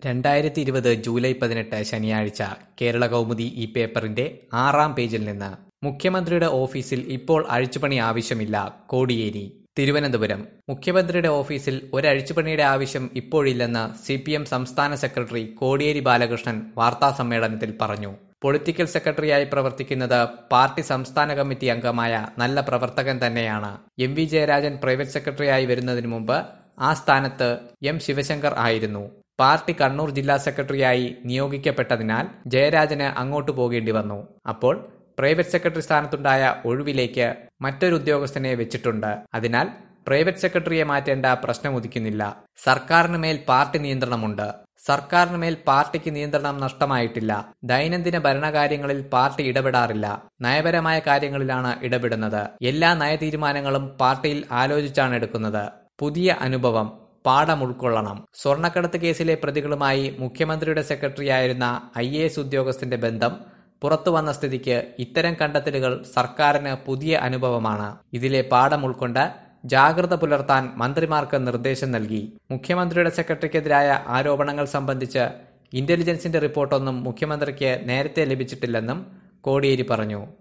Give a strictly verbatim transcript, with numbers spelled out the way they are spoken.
രണ്ടായിരത്തി ഇരുപത് ജൂലൈ പതിനെട്ട് ശനിയാഴ്ച കേരളകൗമുദി ഈ പേപ്പറിന്റെ ആറാം പേജിൽ നിന്ന് മുഖ്യമന്ത്രിയുടെ ഓഫീസിൽ ഇപ്പോൾ അഴിച്ചുപണി ആവശ്യമില്ല കോടിയേരി. തിരുവനന്തപുരം മുഖ്യമന്ത്രിയുടെ ഓഫീസിൽ ഒരഴിച്ചുപണിയുടെ ആവശ്യം ഇപ്പോഴില്ലെന്ന് സി പി എം സംസ്ഥാന സെക്രട്ടറി കോടിയേരി ബാലകൃഷ്ണൻ വാർത്താസമ്മേളനത്തിൽ പറഞ്ഞു. പൊളിറ്റിക്കൽ സെക്രട്ടറിയായി പ്രവർത്തിക്കുന്നത് പാർട്ടി സംസ്ഥാന കമ്മിറ്റി അംഗമായ നല്ല പ്രവർത്തകൻ തന്നെയാണ്. എം വി ജയരാജൻ പ്രൈവറ്റ് സെക്രട്ടറിയായി വരുന്നതിനു മുമ്പ് ആ സ്ഥാനത്ത് എം ശിവശങ്കർ ആയിരുന്നു. പാർട്ടി കണ്ണൂർ ജില്ലാ സെക്രട്ടറിയായി നിയോഗിക്കപ്പെട്ടതിനാൽ ജയരാജന് അങ്ങോട്ട് പോകേണ്ടി വന്നു. അപ്പോൾ പ്രൈവറ്റ് സെക്രട്ടറി സ്ഥാനത്തുണ്ടായ ഒഴിവിലേക്ക് മറ്റൊരു ഉദ്യോഗസ്ഥനെ വെച്ചിട്ടുണ്ട്. അതിനാൽ പ്രൈവറ്റ് സെക്രട്ടറിയെ മാറ്റേണ്ട പ്രശ്നം ഉദിക്കുന്നില്ല. സർക്കാരിന് മേൽ പാർട്ടി നിയന്ത്രണമുണ്ട്. സർക്കാരിന് മേൽ പാർട്ടിക്ക് നിയന്ത്രണം നഷ്ടമായിട്ടില്ല. ദൈനംദിന ഭരണകാര്യങ്ങളിൽ പാർട്ടി ഇടപെടാറില്ല. നയപരമായ കാര്യങ്ങളിലാണ് ഇടപെടുന്നത്. എല്ലാ നയതീരുമാനങ്ങളും പാർട്ടിയിൽ ആലോചിച്ചാണ് എടുക്കുന്നത്. പുതിയ അനുഭവം പാഠം ഉൾക്കൊള്ളണം. സ്വർണ്ണക്കടത്ത് കേസിലെ പ്രതികളുമായി മുഖ്യമന്ത്രിയുടെ സെക്രട്ടറിയായിരുന്ന ഐ എ എസ് ഉദ്യോഗസ്ഥന്റെ ബന്ധം പുറത്തു വന്ന സ്ഥിതിക്ക് ഇത്തരം കണ്ടെത്തലുകൾ സർക്കാരിന് പുതിയ അനുഭവമാണ്. ഇതിലെ പാഠം ഉൾക്കൊണ്ട് ജാഗ്രത പുലർത്താൻ മന്ത്രിമാർക്ക് നിർദ്ദേശം നൽകി. മുഖ്യമന്ത്രിയുടെ സെക്രട്ടറിക്കെതിരായ ആരോപണങ്ങൾ സംബന്ധിച്ച് ഇന്റലിജൻസിന്റെ റിപ്പോർട്ടൊന്നും മുഖ്യമന്ത്രിക്ക് നേരത്തെ ലഭിച്ചിട്ടില്ലെന്നും കോടിയേരി പറഞ്ഞു.